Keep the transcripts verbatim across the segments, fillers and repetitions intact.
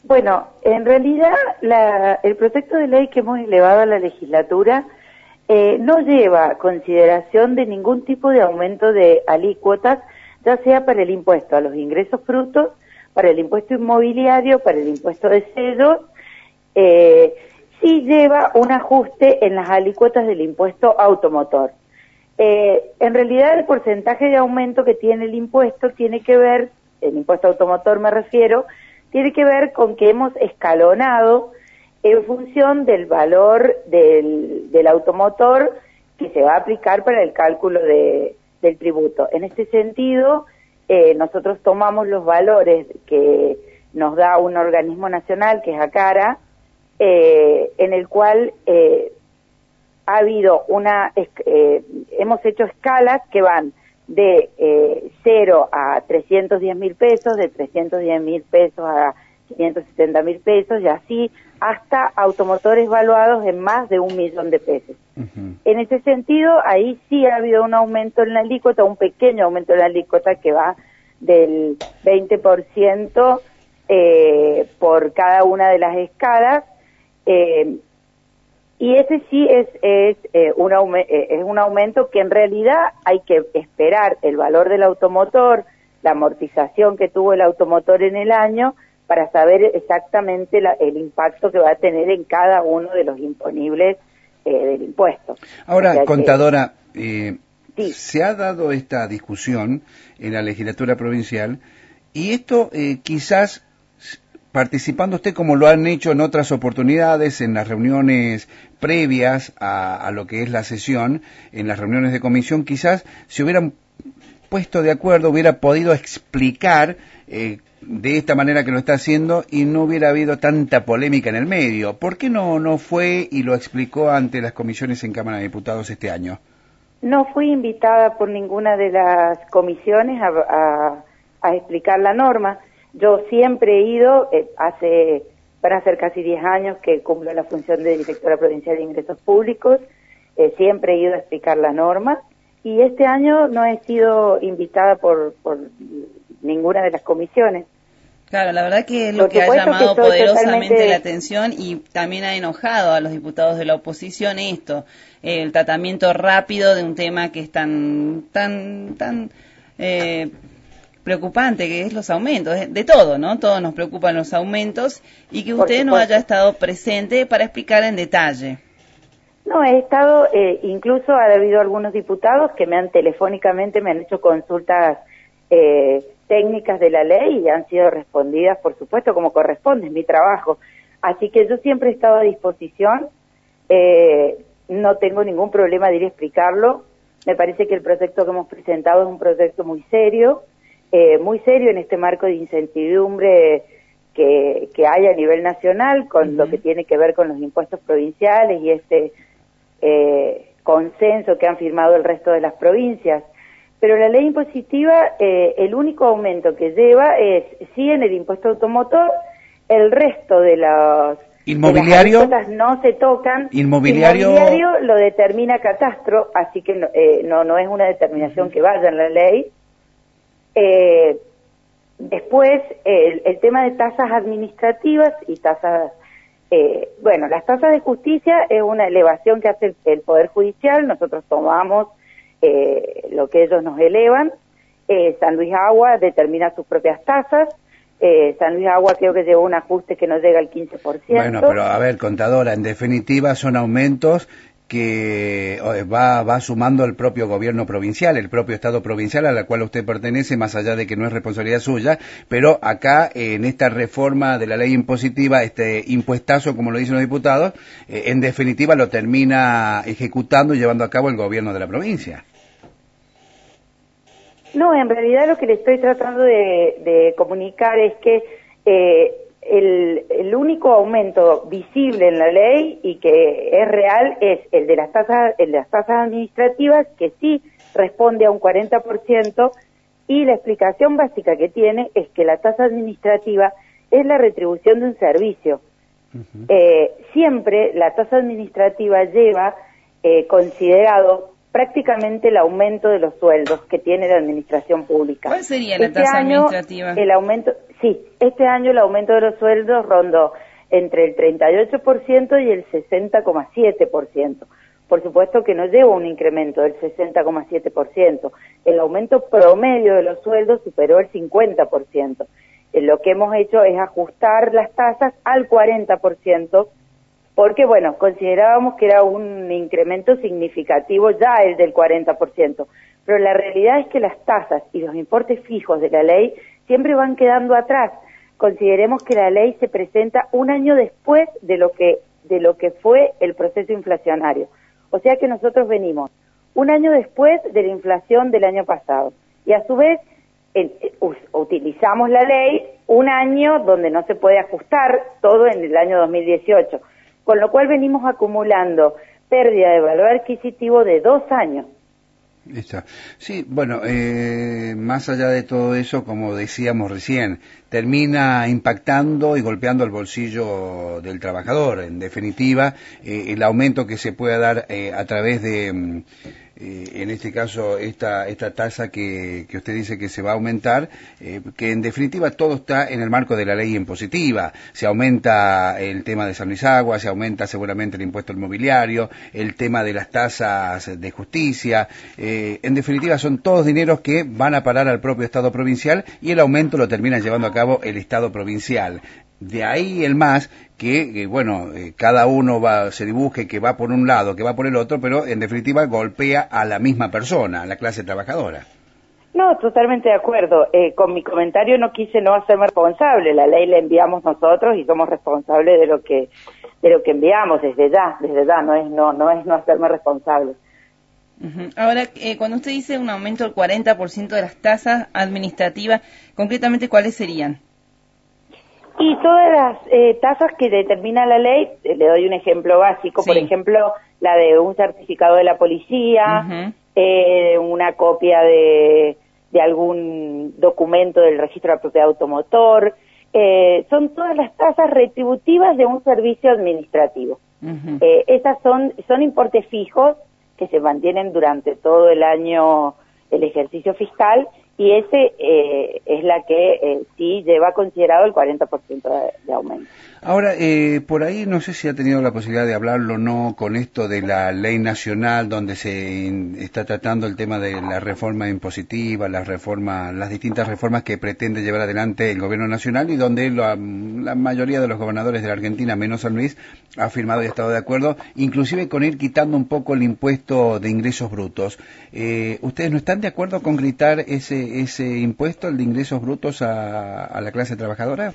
Bueno, en realidad la, el proyecto de ley que hemos elevado a la legislatura eh, no lleva consideración de ningún tipo de aumento de alícuotas, ya sea para el impuesto a los ingresos brutos, para el impuesto inmobiliario, para el impuesto de sellos. Eh, sí lleva un ajuste en las alícuotas del impuesto automotor. Eh, en realidad el porcentaje de aumento que tiene el impuesto tiene que ver, el impuesto automotor me refiero, tiene que ver con que hemos escalonado en función del valor del, del automotor que se va a aplicar para el cálculo de, del tributo. En este sentido, eh, nosotros tomamos los valores que nos da un organismo nacional, que es ACARA, eh, en el cual eh, ha habido una, eh, hemos hecho escalas que van de eh, cero a trescientos diez mil pesos, de trescientos diez mil pesos a quinientos setenta mil pesos y así hasta automotores valuados en más de un millón de pesos. Uh-huh. En ese sentido, ahí sí ha habido un aumento en la alícuota, un pequeño aumento en la alícuota que va del veinte por ciento eh, por cada una de las escalas, eh, y ese sí es es, eh, un aume es un aumento que en realidad hay que esperar el valor del automotor, la amortización que tuvo el automotor en el año, para saber exactamente la, el impacto que va a tener en cada uno de los imponibles eh, del impuesto. Ahora, o sea contadora, que, eh, sí. se ha dado esta discusión en la legislatura provincial y esto eh, quizás participando usted como lo han hecho en otras oportunidades, en las reuniones previas a, a lo que es la sesión, en las reuniones de comisión, quizás se hubieran puesto de acuerdo, hubiera podido explicar eh, de esta manera que lo está haciendo y no hubiera habido tanta polémica en el medio. ¿Por qué no, no fue y lo explicó ante las comisiones en Cámara de Diputados este año? No fui invitada por ninguna de las comisiones a, a, a explicar la norma. Yo siempre he ido, eh, hace, van a ser casi diez años que cumplo la función de directora provincial de ingresos públicos, eh, siempre he ido a explicar la norma y este año no he sido invitada por, por ninguna de las comisiones. Claro, la verdad que es lo que ha llamado que poderosamente totalmente... la atención y también ha enojado a los diputados de la oposición esto, el tratamiento rápido de un tema que es tan, tan, tan... Eh, preocupante, que es los aumentos, de todo, ¿no? Todos nos preocupan los aumentos y que usted no haya estado presente para explicar en detalle. No, he estado, eh, incluso ha habido algunos diputados que me han telefónicamente, me han hecho consultas eh, técnicas de la ley y han sido respondidas, por supuesto, como corresponde, es mi trabajo. Así que yo siempre he estado a disposición, eh, no tengo ningún problema de ir a explicarlo. Me parece que el proyecto que hemos presentado es un proyecto muy serio, Eh, muy serio en este marco de incertidumbre que, que hay a nivel nacional con uh-huh. lo que tiene que ver con los impuestos provinciales y este eh, consenso que han firmado el resto de las provincias. Pero la ley impositiva, eh, el único aumento que lleva es, sí, en el impuesto automotor, el resto de los inmobiliario de las no se tocan. Inmobiliario, inmobiliario lo determina Catastro, así que no, eh, no, no es una determinación uh-huh. que vaya en la ley. Eh, después, el, el tema de tasas administrativas y tasas, eh, bueno, las tasas de justicia es una elevación que hace el, el Poder Judicial, nosotros tomamos eh, lo que ellos nos elevan, eh, San Luis Agua determina sus propias tasas, eh, San Luis Agua creo que lleva un ajuste que no llega al quince por ciento. Bueno, pero a ver, contadora, en definitiva son aumentos que va, va sumando el propio gobierno provincial, el propio Estado provincial al cual usted pertenece, más allá de que no es responsabilidad suya, pero acá en esta reforma de la ley impositiva, este impuestazo, como lo dicen los diputados, eh, en definitiva lo termina ejecutando y llevando a cabo el gobierno de la provincia. No, en realidad lo que le estoy tratando de, de comunicar es que eh, El, el único aumento visible en la ley y que es real es el de las tasas, el de las tasas administrativas, que sí responde a un cuarenta por ciento, y la explicación básica que tiene es que la tasa administrativa es la retribución de un servicio. Uh-huh. Eh, siempre la tasa administrativa lleva eh, considerado prácticamente el aumento de los sueldos que tiene la administración pública. ¿Cuál sería la este tasa año, administrativa? El aumento, sí, este año el aumento de los sueldos rondó entre el treinta y ocho por ciento y el sesenta coma siete por ciento. Por supuesto que no lleva un incremento del sesenta coma siete por ciento. El aumento promedio de los sueldos superó el cincuenta por ciento. Lo que hemos hecho es ajustar las tasas al cuarenta por ciento, porque, bueno, considerábamos que era un incremento significativo ya el del cuarenta por ciento. Pero la realidad es que las tasas y los importes fijos de la ley siempre van quedando atrás. Consideremos que la ley se presenta un año después de lo que, de lo que fue el proceso inflacionario. O sea que nosotros venimos un año después de la inflación del año pasado. Y a su vez, en, utilizamos la ley un año donde no se puede ajustar todo en el año dos mil dieciocho. Con lo cual venimos acumulando pérdida de valor adquisitivo de dos años. Está. Sí, bueno, eh, más allá de todo eso, como decíamos recién, termina impactando y golpeando el bolsillo del trabajador. En definitiva, eh, el aumento que se pueda dar eh, a través de, eh, en este caso, esta esta tasa que, que usted dice que se va a aumentar, eh, que en definitiva todo está en el marco de la ley impositiva. Se aumenta el tema de San Luis Agua, se aumenta seguramente el impuesto inmobiliario, el tema de las tasas de justicia. Eh, en definitiva, son todos dineros que van a parar al propio Estado provincial y el aumento lo termina llevando a cabo el Estado provincial. De ahí el más que, que bueno, eh, cada uno va, se dibuje que va por un lado, que va por el otro, pero en definitiva golpea a la misma persona, a la clase trabajadora. No, totalmente de acuerdo. Eh, con mi comentario no quise no hacerme responsable. La ley la enviamos nosotros y somos responsables de lo que de lo que enviamos desde ya, desde ya. No es no no es no hacerme responsable. Uh-huh. Ahora, eh, cuando usted dice un aumento del cuarenta por ciento de las tasas administrativas, concretamente, ¿cuáles serían? Y todas las eh, tasas que determina la ley, eh, le doy un ejemplo básico, sí. Por ejemplo, la de un certificado de la policía, uh-huh. eh, una copia de, de algún documento del registro de propiedad automotor, eh, son todas las tasas retributivas de un servicio administrativo. Uh-huh. Eh, esas son, son importes fijos que se mantienen durante todo el año el ejercicio fiscal, y ese eh, es la que eh, sí lleva considerado el cuarenta por ciento de, de aumento. Ahora, eh, por ahí no sé si ha tenido la posibilidad de hablarlo o no con esto de la ley nacional donde se in, está tratando el tema de la reforma impositiva, las reformas, las distintas reformas que pretende llevar adelante el gobierno nacional y donde la, la mayoría de los gobernadores de la Argentina, menos San Luis, ha firmado y ha estado de acuerdo, inclusive con ir quitando un poco el impuesto de ingresos brutos. Eh, ¿Ustedes no están de acuerdo con quitar ese, ese impuesto, el de ingresos brutos a, a la clase trabajadora?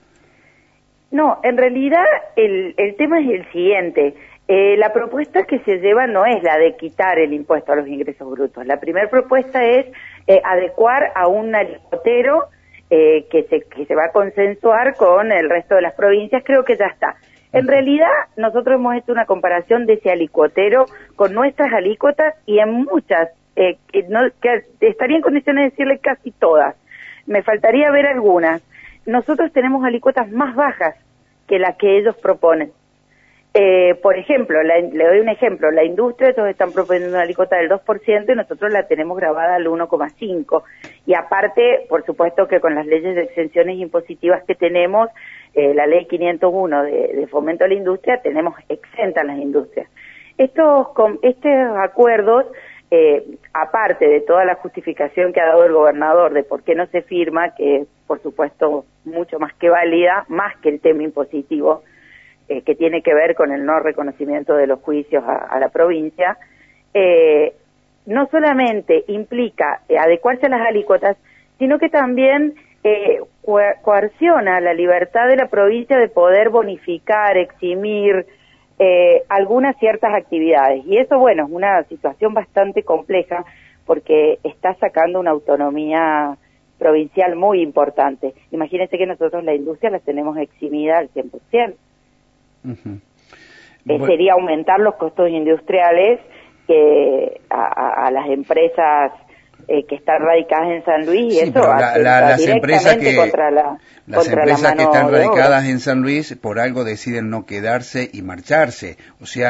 No, en realidad el, el tema es el siguiente. Eh, la propuesta que se lleva no es la de quitar el impuesto a los ingresos brutos. La primera propuesta es eh, adecuar a un alicotero eh, que, se, que se va a consensuar con el resto de las provincias. Creo que ya está. En realidad, nosotros hemos hecho una comparación de ese alicotero con nuestras alícuotas y en muchas, eh, que, no, que estaría en condiciones de decirle casi todas. Me faltaría ver algunas. Nosotros tenemos alícuotas más bajas que las que ellos proponen. Eh, por ejemplo, la, le doy un ejemplo, la industria, ellos están proponiendo una alícuota del dos por ciento y nosotros la tenemos grabada al uno coma cinco por ciento. Y aparte, por supuesto que con las leyes de exenciones impositivas que tenemos, eh, la ley quinientos uno de, de fomento a la industria, tenemos exentas las industrias. Estos, con, estos acuerdos, eh, aparte de toda la justificación que ha dado el gobernador de por qué no se firma, que es, por supuesto, mucho más que válida, más que el tema impositivo, eh, que tiene que ver con el no reconocimiento de los juicios a, a la provincia, eh, no solamente implica eh, adecuarse a las alícuotas, sino que también eh, coerciona la libertad de la provincia de poder bonificar, eximir eh, algunas ciertas actividades. Y eso, bueno, es una situación bastante compleja porque está sacando una autonomía provincial muy importante. Imagínense que nosotros la industria la tenemos eximida al cien por ciento. Uh-huh. Eh, bueno. Sería aumentar los costos industriales que a, a las empresas eh, que están radicadas en San Luis, y sí, eso la, la, las empresas que contra la, las contra empresas la que están radicadas en San Luis por algo deciden no quedarse y marcharse. O sea,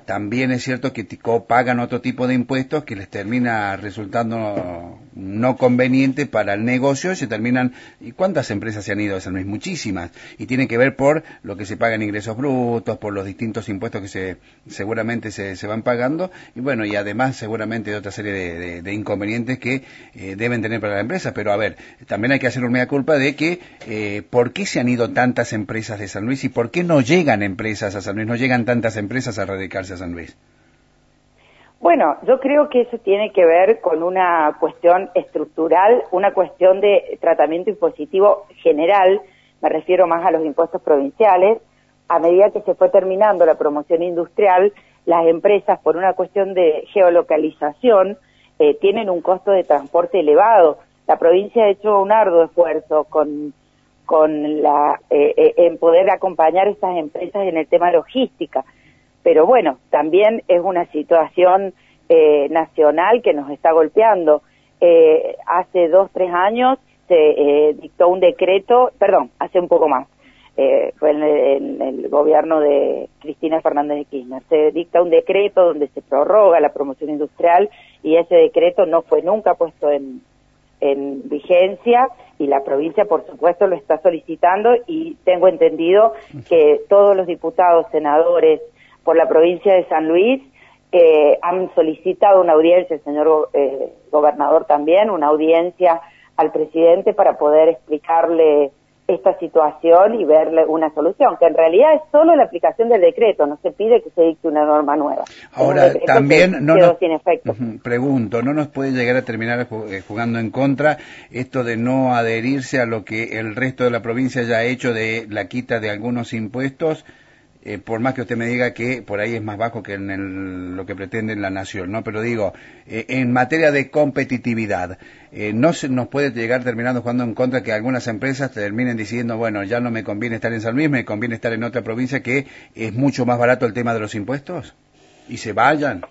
también es cierto que pagan otro tipo de impuestos que les termina resultando no conveniente para el negocio y se terminan... ¿Y cuántas empresas se han ido a San Luis? Muchísimas. Y tiene que ver por lo que se paga en ingresos brutos, por los distintos impuestos que se seguramente se, se van pagando y bueno, y además seguramente de otra serie de, de, de inconvenientes que eh, deben tener para la empresa. Pero a ver, también hay que hacer una mea culpa de que eh, ¿por qué se han ido tantas empresas de San Luis y por qué no llegan empresas a San Luis, no llegan tantas empresas a radicarse a San Luis? Bueno, yo creo que eso tiene que ver con una cuestión estructural, una cuestión de tratamiento impositivo general, me refiero más a los impuestos provinciales. A medida que se fue terminando la promoción industrial, las empresas, por una cuestión de geolocalización, eh, tienen un costo de transporte elevado. La provincia ha hecho un arduo esfuerzo con, con la, eh, eh, en poder acompañar a estas empresas en el tema logística. Pero bueno, también es una situación eh, nacional que nos está golpeando. Eh, hace dos, tres años se eh, dictó un decreto, perdón, hace un poco más, eh, fue en el, en el gobierno de Cristina Fernández de Kirchner, se dicta un decreto donde se prorroga la promoción industrial y ese decreto no fue nunca puesto en, en vigencia y la provincia por supuesto lo está solicitando y tengo entendido que todos los diputados, senadores, por la provincia de San Luis, eh, han solicitado una audiencia, el señor eh, gobernador también, una audiencia al presidente para poder explicarle esta situación y verle una solución, que en realidad es solo la aplicación del decreto, no se pide que se dicte una norma nueva. Ahora, también, no nos, sin efecto. pregunto, ¿no nos puede llegar a terminar jugando en contra esto de no adherirse a lo que el resto de la provincia ya ha hecho de la quita de algunos impuestos? Eh, por más que usted me diga que por ahí es más bajo que en el, lo que pretende la nación, ¿no? Pero digo, eh, en materia de competitividad, eh, ¿no se nos puede llegar terminando jugando en contra que algunas empresas terminen diciendo, bueno, ya no me conviene estar en San Luis, me conviene estar en otra provincia que es mucho más barato el tema de los impuestos? ¿Y se vayan?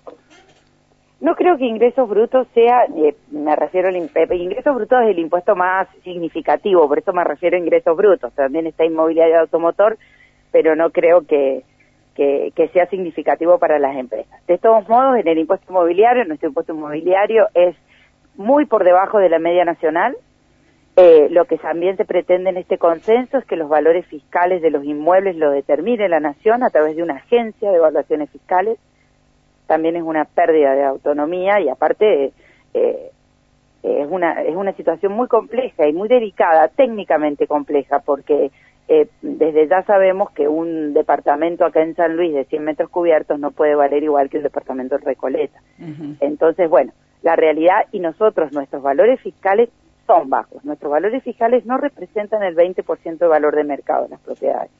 No creo que ingresos brutos sea, eh, me refiero al ingresos brutos es el impuesto más significativo, por eso me refiero a ingresos brutos. También está inmobiliario y automotor, pero no creo que, que, que sea significativo para las empresas. De todos modos, en el impuesto inmobiliario, nuestro impuesto inmobiliario es muy por debajo de la media nacional. Eh, lo que también se pretende en este consenso es que los valores fiscales de los inmuebles lo determine la nación a través de una agencia de evaluaciones fiscales. También es una pérdida de autonomía y aparte eh, es una es una situación muy compleja y muy delicada, técnicamente compleja, porque Eh, desde ya sabemos que un departamento acá en San Luis de cien metros cubiertos no puede valer igual que un departamento en Recoleta. Uh-huh. Entonces, bueno, la realidad y nosotros, nuestros valores fiscales son bajos. Nuestros valores fiscales no representan el veinte por ciento de valor de mercado de las propiedades.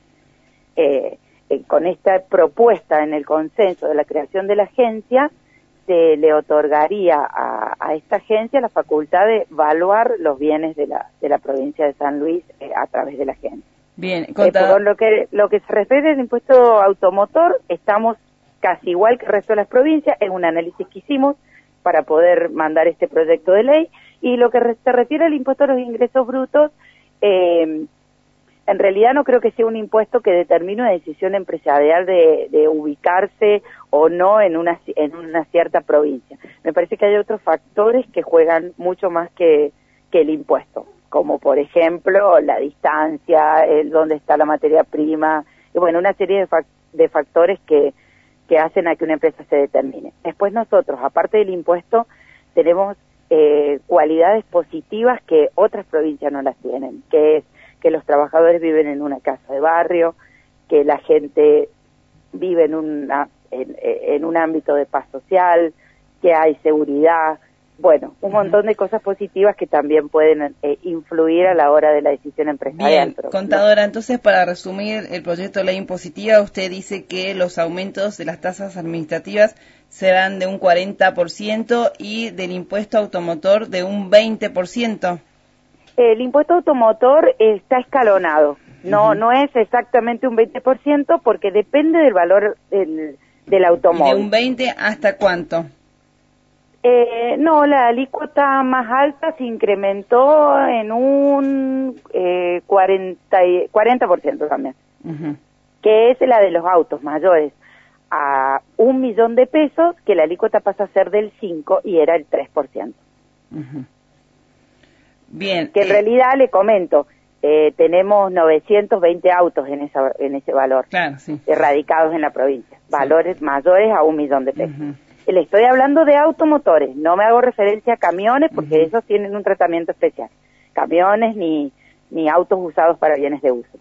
Eh, eh, con esta propuesta en el consenso de la creación de la agencia, se le otorgaría a, a esta agencia la facultad de evaluar los bienes de la, de la provincia de San Luis eh, a través de la agencia. Bien, eh, por lo que lo que se refiere al impuesto automotor, estamos casi igual que el resto de las provincias, es un análisis que hicimos para poder mandar este proyecto de ley, y lo que re se refiere al impuesto a los ingresos brutos, eh, en realidad no creo que sea un impuesto que determine una decisión empresarial de, de ubicarse o no en una, en una cierta provincia. Me parece que hay otros factores que juegan mucho más que, que el impuesto, como por ejemplo la distancia, el dónde está la materia prima, y bueno, una serie de, fac de factores que, que hacen a que una empresa se determine. Después nosotros, aparte del impuesto, tenemos eh, cualidades positivas que otras provincias no las tienen, que es que los trabajadores viven en una casa de barrio, que la gente vive en, una, en, en un ámbito de paz social, que hay seguridad. Bueno, un montón de cosas positivas que también pueden eh, influir a la hora de la decisión empresarial. Bien, pero, contadora, no. Entonces, para resumir el proyecto de ley impositiva, usted dice que los aumentos de las tasas administrativas serán de un cuarenta por ciento y del impuesto automotor de un veinte por ciento. El impuesto automotor está escalonado, no, uh-huh. no es exactamente un veinte por ciento porque depende del valor del, del automóvil. ¿Y de un veinte hasta cuánto? Eh, no, la alícuota más alta se incrementó en un eh, cuarenta por ciento también, uh-huh. que es la de los autos mayores a un millón de pesos, que la alícuota pasa a ser del cinco y era el tres por ciento. Uh-huh. Bien. Que en eh, realidad, le comento, eh, tenemos novecientos veinte autos en esa en ese valor, claro, sí, erradicados en la provincia, sí, valores mayores a un millón de pesos. Uh-huh. Le estoy hablando de automotores, no me hago referencia a camiones porque uh-huh. esos tienen un tratamiento especial. Camiones ni, ni autos usados para bienes de uso.